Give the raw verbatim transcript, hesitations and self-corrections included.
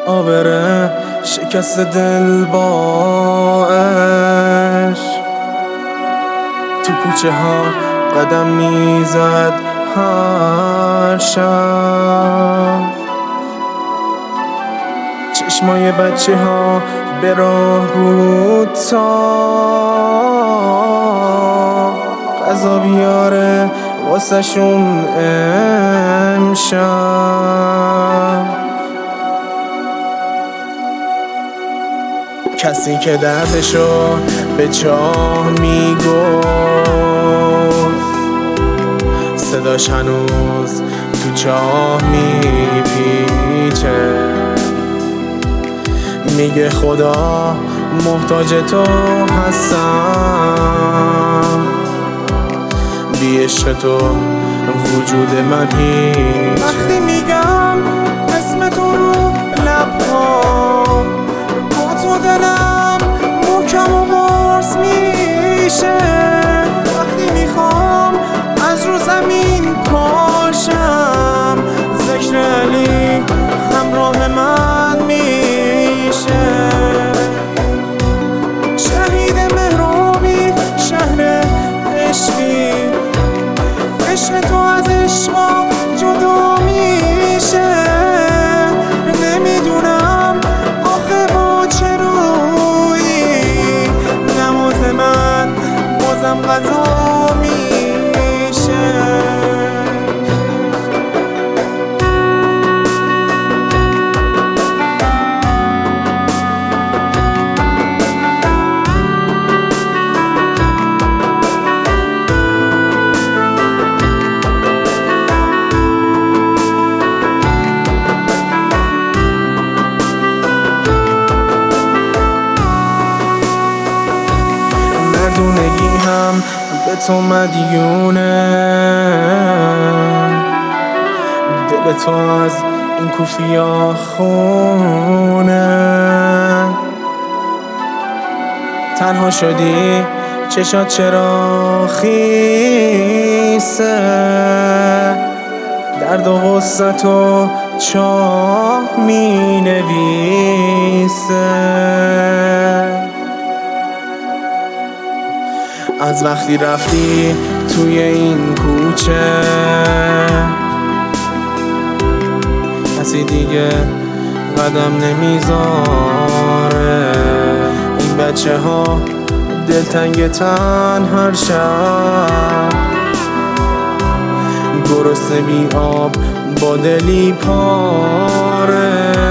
آبره شکست دل با عشق، تو کوچه ها قدم میزد هر شب، چشمای بچه ها به راه بود تا غذا بیاره واسه شون امشب. کسی که دردشو به چاه میگفت صداش هنوز تو چاه میپیچه، میگه خدا محتاج تو هستم، بی عشق تو وجود من هیچ. وقتی میگم اسم تو رو لب‌ها، با تو دلم محکم و قرص میشه. وقتی میخوام از رو زمین پاشم، ذکر علی همراه من میشه. شهید مهرابی شهر عشقی، عشق تو از عشقا جدا میشه. نمیدونم آخه با چه رویی نماز من بازم قضا میشه. مردونگی هم به تو مدیونه، دل تو از این کوفیا خونه. تنها شدی چشات چرا خیسه، درد و غصه تو چاه می نویسه. از وقتی رفتی توی این کوچه، کسی دیگه قدم نمیذاره. این بچه ها دلتنگ تن هر شب، گرسنه بی آب با دلی پاره.